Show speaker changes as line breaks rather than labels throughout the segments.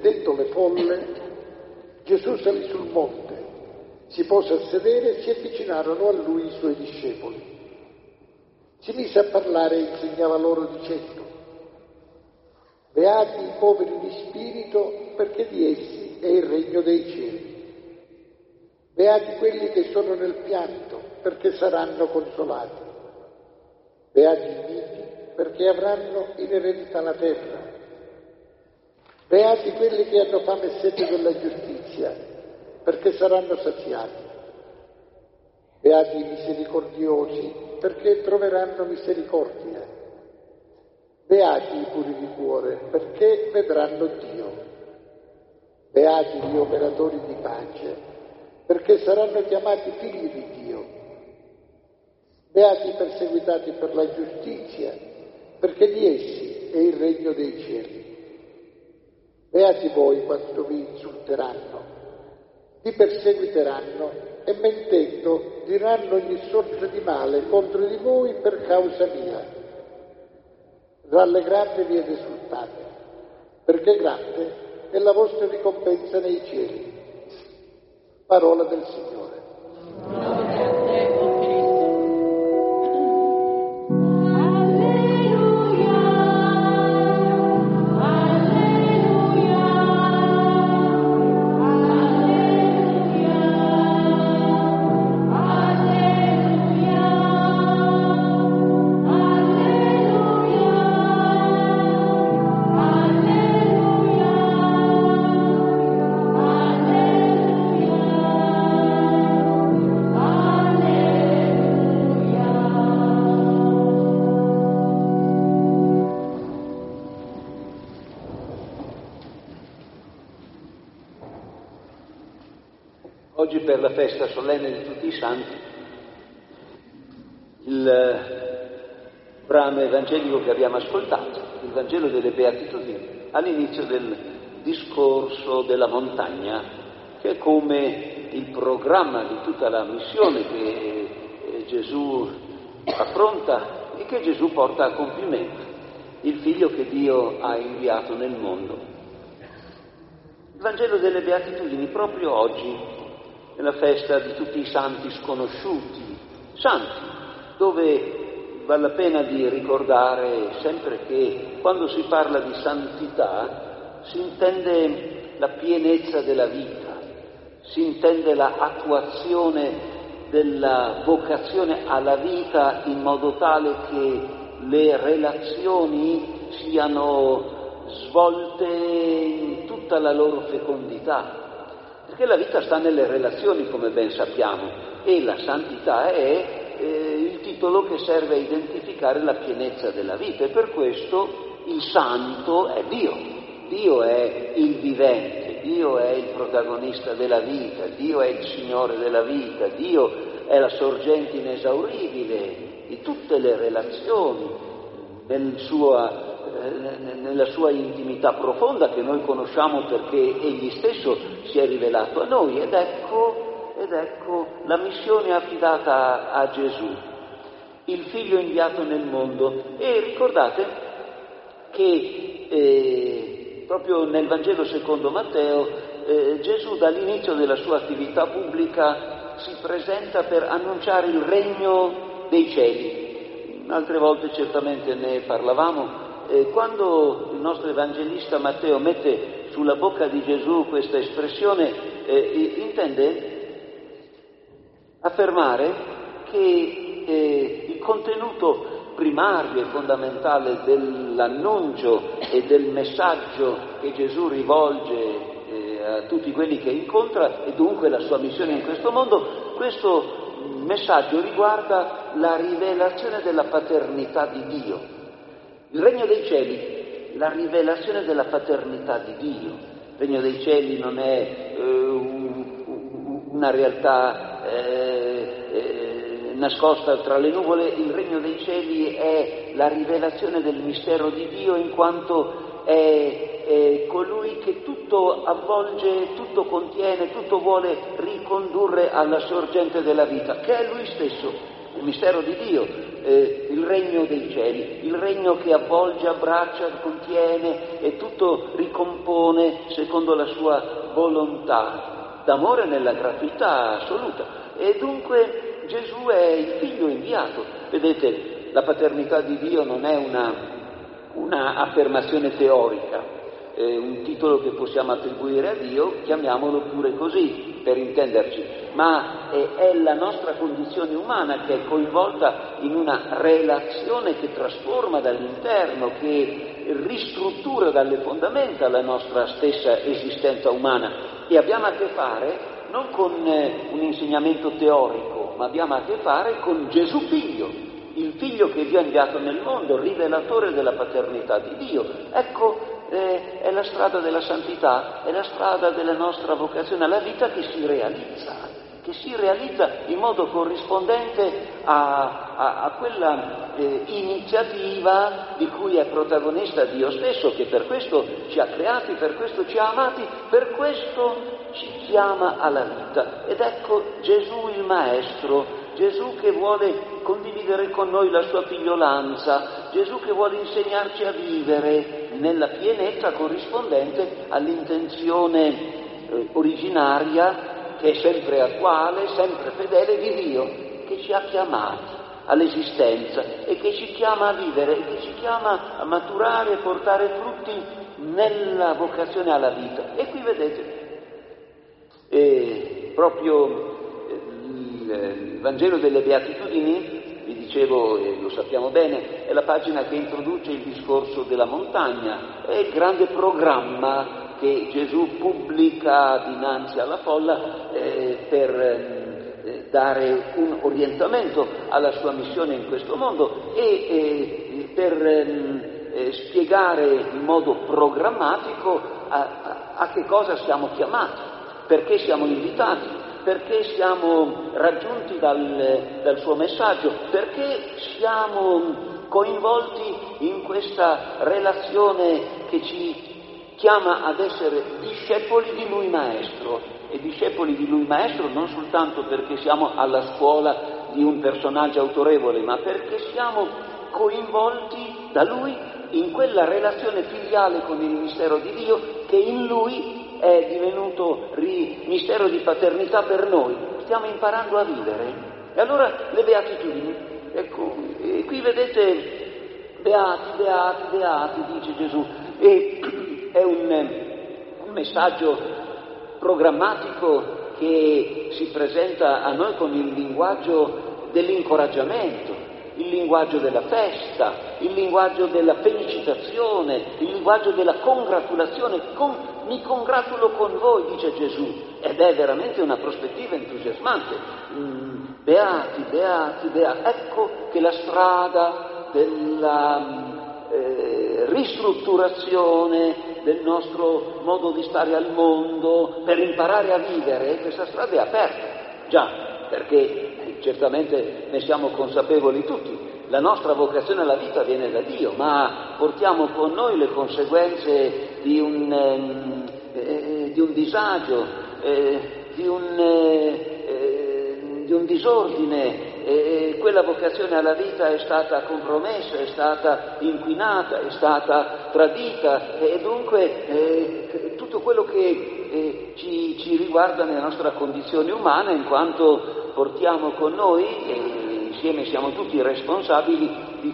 vedendo le folle, Gesù salì sul monte, si pose a sedere e si avvicinarono a lui i suoi discepoli. Si mise a parlare e insegnava loro dicendo: beati i poveri di spirito, perché di essi è il regno dei cieli. Beati quelli che sono nel pianto, perché saranno consolati. Beati i miti, perché avranno in eredità la terra. Beati quelli che hanno fame e sete della giustizia, perché saranno saziati. Beati i misericordiosi, perché troveranno misericordia. Beati i puri di cuore, perché vedranno Dio. Beati gli operatori di pace, perché saranno chiamati figli di Dio. Beati i perseguitati per la giustizia, perché di essi è il regno dei cieli. Beati voi quando vi insulteranno, vi perseguiteranno e mentendo diranno ogni sorta di male contro di voi per causa mia. Rallegratevi ed esultate, perché grande è la vostra ricompensa nei cieli. Parola del Signore.
Gloria a te, o Cristo.
Oggi per la festa solenne di tutti i santi, il brano evangelico che abbiamo ascoltato, il Vangelo delle Beatitudini, all'inizio del discorso della montagna, che è come il programma di tutta la missione che Gesù affronta e che Gesù porta a compimento, il Figlio che Dio ha inviato nel mondo. Il Vangelo delle Beatitudini proprio oggi, nella festa di tutti i santi sconosciuti, santi, dove vale la pena di ricordare sempre che quando si parla di santità si intende la pienezza della vita, si intende la attuazione della vocazione alla vita in modo tale che le relazioni siano svolte in tutta la loro fecondità. Perché la vita sta nelle relazioni, come ben sappiamo, e la santità è il titolo che serve a identificare la pienezza della vita, e per questo il santo è Dio. Dio è il vivente, Dio è il protagonista della vita, Dio è il Signore della vita, Dio è la sorgente inesauribile di tutte le relazioni, nella sua intimità profonda che noi conosciamo perché Egli stesso si è rivelato a noi. Ed ecco la missione affidata a Gesù, il Figlio inviato nel mondo. E ricordate che proprio nel Vangelo secondo Matteo Gesù dall'inizio della sua attività pubblica si presenta per annunciare il regno dei cieli. Altre volte certamente ne parlavamo. Quando il nostro evangelista Matteo mette sulla bocca di Gesù questa espressione, intende affermare che il contenuto primario e fondamentale dell'annuncio e del messaggio che Gesù rivolge a tutti quelli che incontra, e dunque la sua missione in questo mondo, questo messaggio riguarda la rivelazione della paternità di Dio. Il regno dei cieli, la rivelazione della paternità di Dio. Il regno dei cieli non è una realtà nascosta tra le nuvole. Il regno dei cieli è la rivelazione del mistero di Dio, in quanto è colui che tutto avvolge, tutto contiene, tutto vuole ricondurre alla sorgente della vita, che è Lui stesso. il mistero di Dio, il regno dei cieli, il regno che avvolge, abbraccia, contiene e tutto ricompone secondo la sua volontà, d'amore nella gratuità assoluta. E dunque Gesù è il figlio inviato. Vedete, la paternità di Dio non è una affermazione teorica, un titolo che possiamo attribuire a Dio, chiamiamolo pure così per intenderci, ma è la nostra condizione umana che è coinvolta in una relazione che trasforma dall'interno, che ristruttura dalle fondamenta la nostra stessa esistenza umana, e abbiamo a che fare non con un insegnamento teorico, ma abbiamo a che fare con Gesù figlio, il figlio che Dio ha inviato nel mondo, rivelatore della paternità di Dio. Ecco, è la strada della santità, è la strada della nostra vocazione alla vita che si realizza in modo corrispondente a quella iniziativa di cui è protagonista Dio stesso, che per questo ci ha creati, per questo ci ha amati, per questo ci chiama alla vita. Ed ecco Gesù il Maestro, Gesù che vuole condividere con noi la sua figliolanza, Gesù che vuole insegnarci a vivere nella pienezza corrispondente all'intenzione originaria, che è sempre attuale, sempre fedele di Dio, che ci ha chiamati all'esistenza e che ci chiama a vivere e che ci chiama a maturare e portare frutti nella vocazione alla vita. E qui vedete, proprio il Vangelo delle Beatitudini, vi dicevo, e lo sappiamo bene, è la pagina che introduce il discorso della montagna, è il grande programma che Gesù pubblica dinanzi alla folla per dare un orientamento alla sua missione in questo mondo e per spiegare in modo programmatico a che cosa siamo chiamati, perché siamo invitati, perché siamo raggiunti dal suo messaggio, perché siamo coinvolti in questa relazione che ci chiama ad essere discepoli di Lui Maestro, e discepoli di Lui Maestro non soltanto perché siamo alla scuola di un personaggio autorevole, ma perché siamo coinvolti da Lui in quella relazione filiale con il mistero di Dio che in Lui è divenuto mistero di paternità per noi. Stiamo imparando a vivere. E allora le beatitudini, ecco, e qui vedete, beati, beati, beati, dice Gesù, e è un messaggio programmatico che si presenta a noi con il linguaggio dell'incoraggiamento, il linguaggio della festa, il linguaggio della felicitazione, il linguaggio della congratulazione. Mi congratulo con voi, dice Gesù, ed è veramente una prospettiva entusiasmante. Beati, beati, beati. Ecco che la strada della ristrutturazione del nostro modo di stare al mondo per imparare a vivere, questa strada è aperta, già, perché certamente ne siamo consapevoli tutti, la nostra vocazione alla vita viene da Dio, ma portiamo con noi le conseguenze di un disagio, di un disordine. Quella vocazione alla vita è stata compromessa, è stata inquinata, è stata tradita, e dunque tutto quello che ci riguarda nella nostra condizione umana, in quanto portiamo con noi, e insieme siamo tutti responsabili di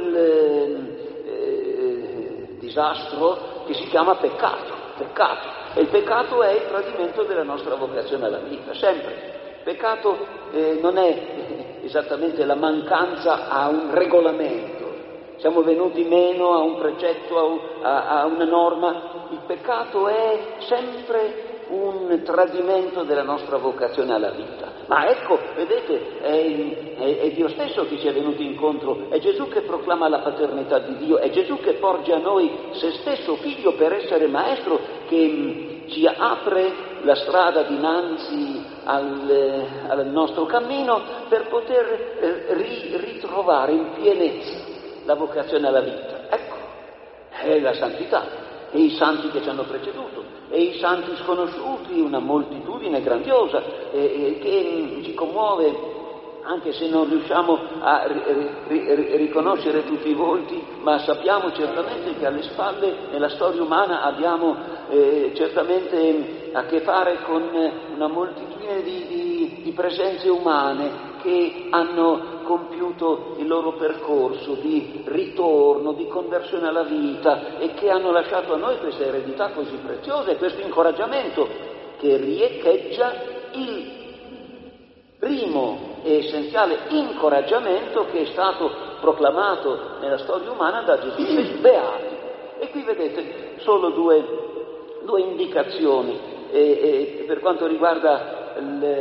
quel disastro che si chiama peccato. E il peccato è il tradimento della nostra vocazione alla vita, sempre. Peccato non è esattamente la mancanza a un regolamento, siamo venuti meno a un precetto, a una norma. Il peccato è sempre un tradimento della nostra vocazione alla vita. Ma ecco, vedete, è Dio stesso che ci è venuto incontro, è Gesù che proclama la paternità di Dio, è Gesù che porge a noi se stesso figlio per essere maestro, che ci apre la strada dinanzi al nostro cammino per poter ritrovare in pienezza la vocazione alla vita. Ecco, è la santità, e i santi che ci hanno preceduto, e i santi sconosciuti, una moltitudine grandiosa che ci commuove anche se non riusciamo a riconoscere tutti i volti, ma sappiamo certamente che alle spalle, nella storia umana, abbiamo certamente a che fare con una moltitudine di presenze umane che hanno compiuto il loro percorso di ritorno, di conversione alla vita e che hanno lasciato a noi questa eredità così preziosa e questo incoraggiamento che riecheggia il primo e essenziale incoraggiamento che è stato proclamato nella storia umana da Gesù stesso, beati. E qui vedete solo due indicazioni per quanto riguarda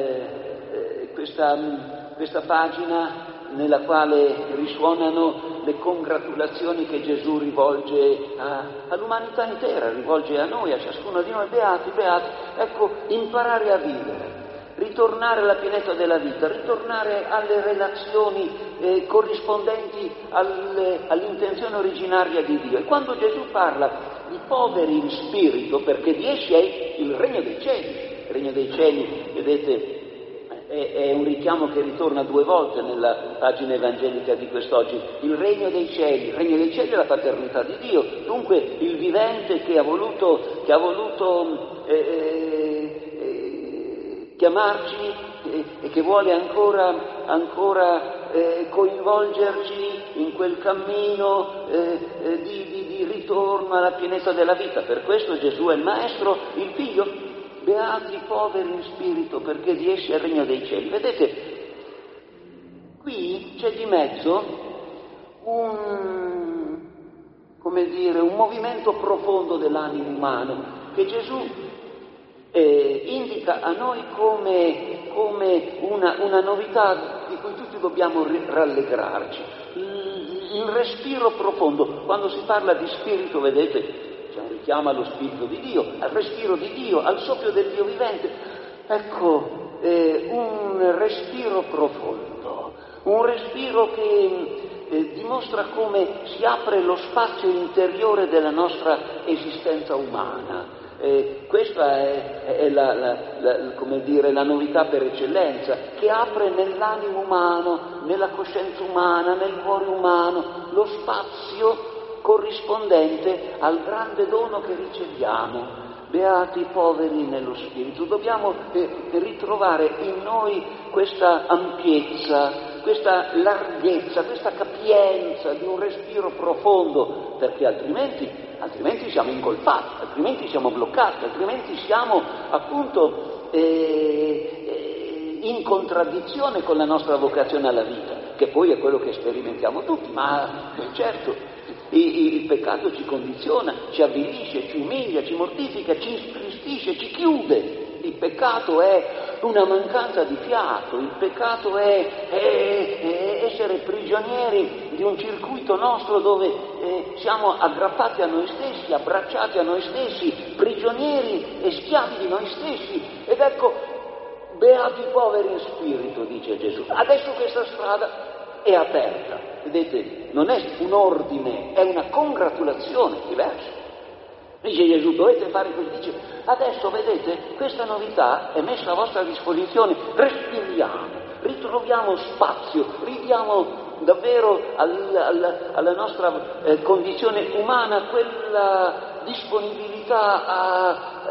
questa pagina nella quale risuonano le congratulazioni che Gesù rivolge all'umanità intera, rivolge a noi, a ciascuno di noi, beati, beati. Ecco, imparare a vivere, ritornare alla pienezza della vita, ritornare alle relazioni corrispondenti all'intenzione originaria di Dio. E quando Gesù parla di poveri in spirito, perché di essi è il regno dei cieli. Il regno dei cieli, vedete, è un richiamo che ritorna 2 volte nella pagina evangelica di quest'oggi. Il regno dei cieli è la paternità di Dio, dunque il vivente che ha voluto chiamarci e che vuole ancora coinvolgerci in quel cammino di ritorno alla pienezza della vita. Per questo Gesù è il Maestro, il Figlio. Beati i poveri in spirito, perché di essi è il regno dei cieli. Vedete, qui c'è di mezzo un movimento profondo dell'animo umano che Gesù indica a noi come una novità di cui tutti dobbiamo rallegrarci. Il respiro profondo, quando si parla di spirito, vedete, c'è un richiamo allo Spirito di Dio, al respiro di Dio, al soffio del Dio vivente. Ecco, un respiro profondo, un respiro che dimostra come si apre lo spazio interiore della nostra esistenza umana. Questa è la novità per eccellenza, che apre nell'animo umano, nella coscienza umana, nel cuore umano, lo spazio corrispondente al grande dono che riceviamo. Beati i poveri nello spirito. Dobbiamo ritrovare in noi questa ampiezza, questa larghezza, questa capienza di un respiro profondo, perché altrimenti siamo ingolfati, altrimenti siamo bloccati, altrimenti siamo appunto in contraddizione con la nostra vocazione alla vita, che poi è quello che sperimentiamo tutti, ma certo il peccato ci condiziona, ci avvilisce, ci umilia, ci mortifica, ci intristisce, ci chiude. Il peccato è una mancanza di fiato, il peccato è essere prigionieri di un circuito nostro dove siamo aggrappati a noi stessi, abbracciati a noi stessi, prigionieri e schiavi di noi stessi. Ed ecco, beati i poveri in spirito, dice Gesù. Adesso questa strada è aperta, vedete, non è un ordine, è una congratulazione diversa. Dice Gesù, dovete fare così, dice, adesso vedete, questa novità è messa a vostra disposizione, respiriamo, ritroviamo spazio, ridiamo davvero alla nostra condizione umana quella disponibilità a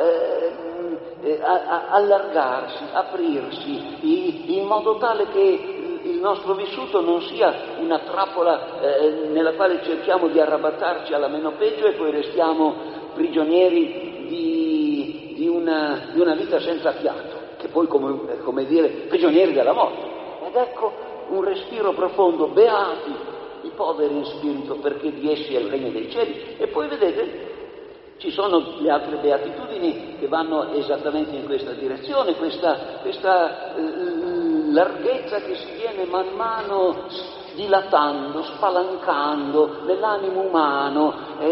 allargarsi, aprirsi, in modo tale che il nostro vissuto non sia una trappola nella quale cerchiamo di arrabattarci alla meno peggio e poi restiamo prigionieri di una vita senza fiato, che poi come dire prigionieri della morte. Ed ecco un respiro profondo, beati i poveri in spirito, perché di essi è il regno dei cieli. E poi vedete, ci sono le altre beatitudini che vanno esattamente in questa direzione, questa larghezza che si viene man mano dilatando, spalancando nell'animo umano,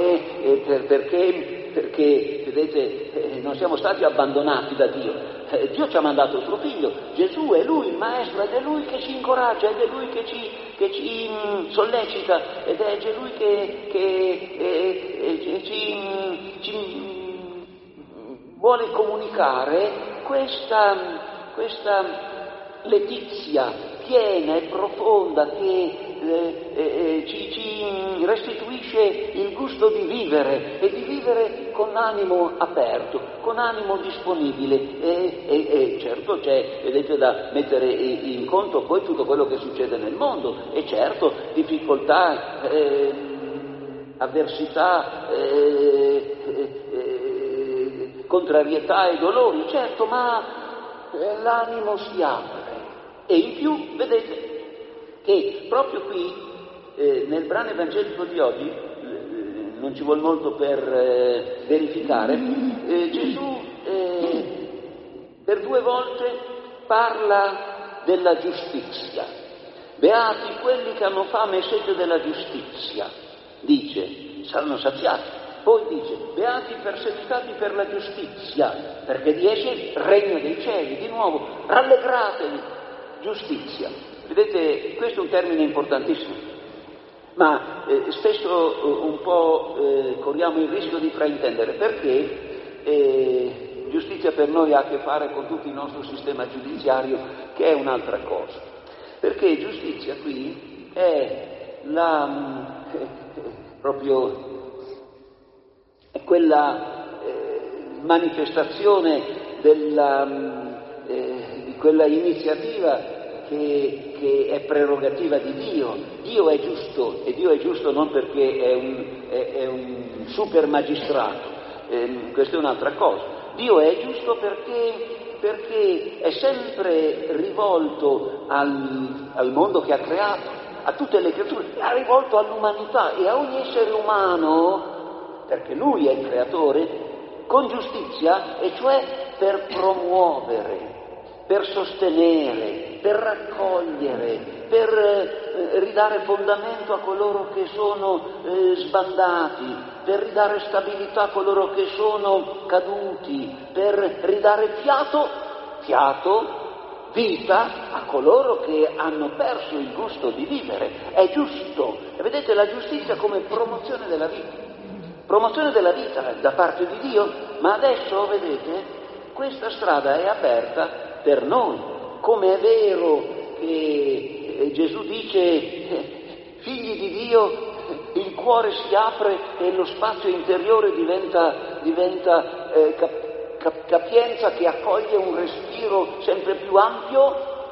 perché vedete, non siamo stati abbandonati da Dio. Dio ci ha mandato il suo figlio, Gesù è lui il maestro, ed è lui che ci incoraggia, ed è lui che ci sollecita, ed è lui che ci vuole comunicare questa letizia piena e profonda che ci restituisce il gusto di vivere e di vivere con animo aperto, con animo disponibile e certo c'è, vedete, da mettere in conto poi tutto quello che succede nel mondo e certo difficoltà, avversità, contrarietà e dolori, certo, ma l'animo si apre e in più vedete che proprio qui nel brano evangelico di oggi, non ci vuole molto per verificare, Gesù per 2 volte parla della giustizia. Beati quelli che hanno fame e sete della giustizia, dice, saranno saziati. Poi dice, beati i perseguitati per la giustizia, perché di essi è il regno dei cieli. Di nuovo, rallegratevi, giustizia. Vedete, questo è un termine importantissimo, ma spesso un po' corriamo il rischio di fraintendere, perché giustizia per noi ha a che fare con tutto il nostro sistema giudiziario, che è un'altra cosa. Perché giustizia qui è proprio quella manifestazione di quella iniziativa che è prerogativa di Dio. Dio è giusto, e Dio è giusto non perché è un super magistrato, questa è un'altra cosa. Dio è giusto perché è sempre rivolto al mondo che ha creato, a tutte le creature, è rivolto all'umanità e a ogni essere umano, perché Lui è il creatore, con giustizia, e cioè per promuovere, per sostenere, per raccogliere, per ridare fondamento a coloro che sono sbandati, per ridare stabilità a coloro che sono caduti, per ridare fiato, vita a coloro che hanno perso il gusto di vivere. È giusto. E vedete la giustizia come promozione della vita. Promozione della vita da parte di Dio, ma adesso, vedete, questa strada è aperta per noi, come è vero che Gesù dice, figli di Dio, il cuore si apre e lo spazio interiore diventa capienza che accoglie un respiro sempre più ampio,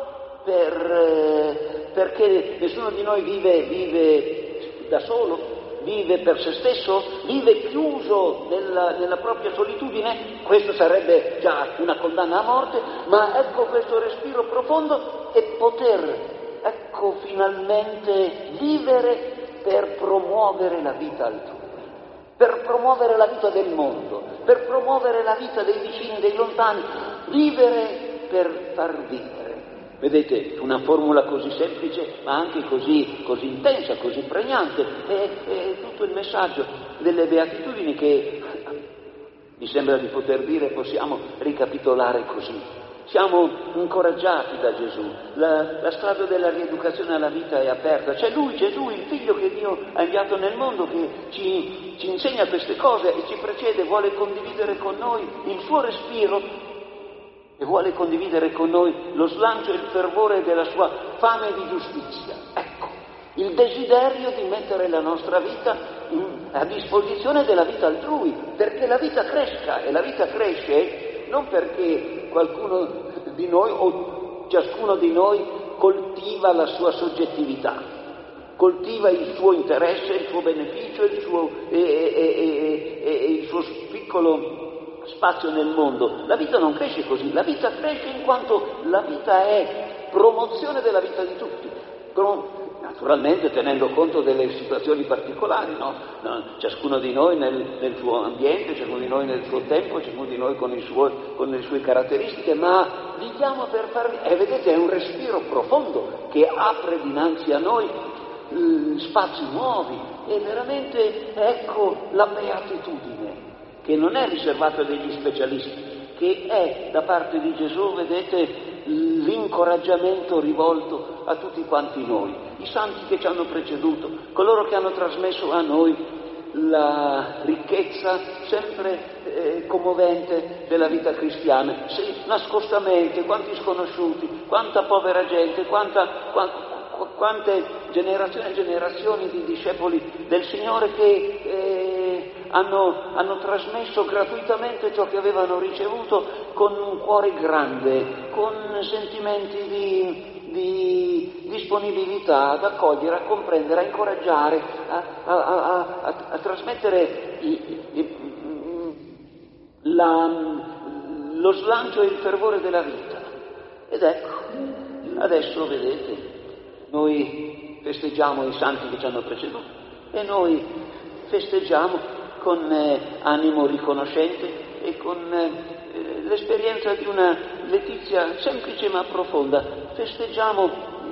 perché nessuno di noi vive da solo, vive per se stesso, vive chiuso nella propria solitudine. Questo sarebbe già una condanna a morte, ma ecco questo respiro profondo e ecco finalmente vivere per promuovere la vita altrui, per promuovere la vita del mondo, per promuovere la vita dei vicini, dei lontani, vivere per far vivere. Vedete, una formula così semplice, ma anche così intensa, così pregnante, è tutto il messaggio delle beatitudini che mi sembra di poter dire, possiamo ricapitolare così. Siamo incoraggiati da Gesù, la strada della rieducazione alla vita è aperta, c'è Lui, Gesù, il Figlio che Dio ha inviato nel mondo, che ci insegna queste cose e ci precede, vuole condividere con noi il suo respiro e vuole condividere con noi lo slancio e il fervore della sua fame di giustizia. Ecco, il desiderio di mettere la nostra vita a disposizione della vita altrui, perché la vita cresca, e la vita cresce non perché qualcuno di noi o ciascuno di noi coltiva la sua soggettività, coltiva il suo interesse, il suo beneficio, il suo piccolo spazio nel mondo. La vita non cresce così, la vita cresce in quanto la vita è promozione della vita di tutti, naturalmente tenendo conto delle situazioni particolari, no? Ciascuno di noi nel suo ambiente, ciascuno di noi nel suo tempo, ciascuno di noi con le sue caratteristiche, ma viviamo per e vedete, è un respiro profondo che apre dinanzi a noi spazi nuovi, e veramente ecco la beatitudine, che non è riservata degli specialisti, che è da parte di Gesù, vedete, l'incoraggiamento rivolto a tutti quanti noi, i santi che ci hanno preceduto, coloro che hanno trasmesso a noi la ricchezza sempre commovente della vita cristiana. Sì, nascostamente, quanti sconosciuti, quanta povera gente, quante generazioni e generazioni di discepoli del Signore che hanno trasmesso gratuitamente ciò che avevano ricevuto con un cuore grande, con sentimenti di disponibilità ad accogliere, a comprendere, a incoraggiare, a trasmettere lo slancio e il fervore della vita. Ed ecco, adesso vedete, noi festeggiamo i santi che ci hanno preceduto e noi festeggiamo con animo riconoscente e con l'esperienza di una letizia semplice ma profonda. Festeggiamo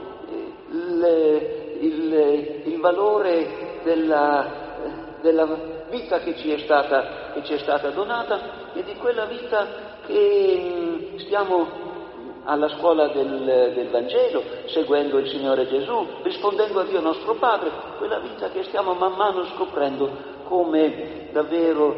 il valore della vita che ci è stata donata e di quella vita che stiamo alla scuola del Vangelo, seguendo il Signore Gesù, rispondendo a Dio nostro Padre, quella vita che stiamo man mano scoprendo come davvero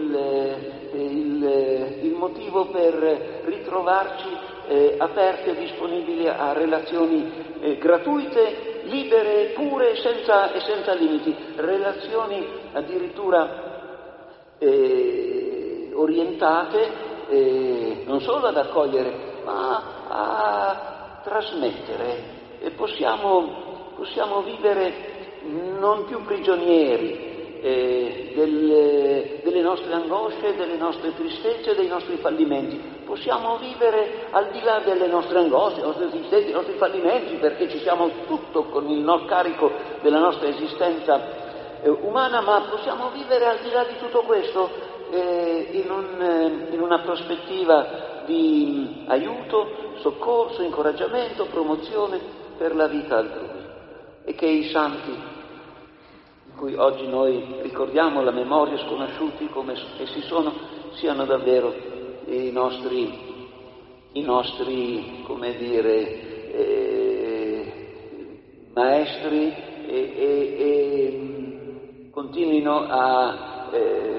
il motivo per ritrovarci aperti e disponibili a relazioni gratuite, libere, pure e senza limiti, relazioni addirittura orientate non solo ad accogliere ma a trasmettere, e possiamo vivere non più prigionieri delle nostre angosce, delle nostre tristezze, dei nostri fallimenti. Possiamo vivere al di là delle nostre angosce, delle nostre tristezze, dei nostri fallimenti, perché ci siamo tutto con il carico della nostra esistenza umana, ma possiamo vivere al di là di tutto questo in una prospettiva di aiuto, soccorso, incoraggiamento, promozione per la vita altrui. E che i santi di cui oggi noi ricordiamo la memoria, sconosciuti come essi sono, siano davvero i nostri come dire, maestri e continuino a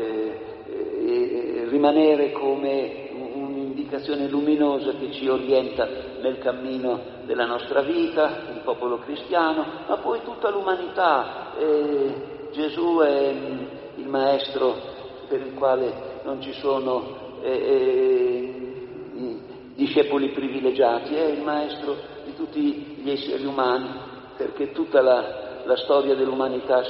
rimanere come un'indicazione luminosa che ci orienta nel cammino della nostra vita, il popolo cristiano, ma poi tutta l'umanità. Gesù è il maestro per il quale non ci sono discepoli privilegiati, è il maestro di tutti gli esseri umani, perché tutta la storia dell'umanità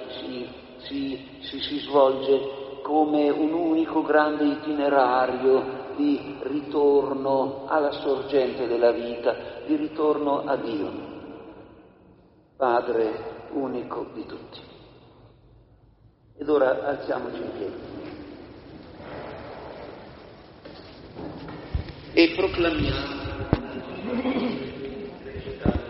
si svolge come un unico grande itinerario di ritorno alla sorgente della vita, di ritorno a Dio, Padre unico di tutti. Ed ora alziamoci in piedi e proclamiamo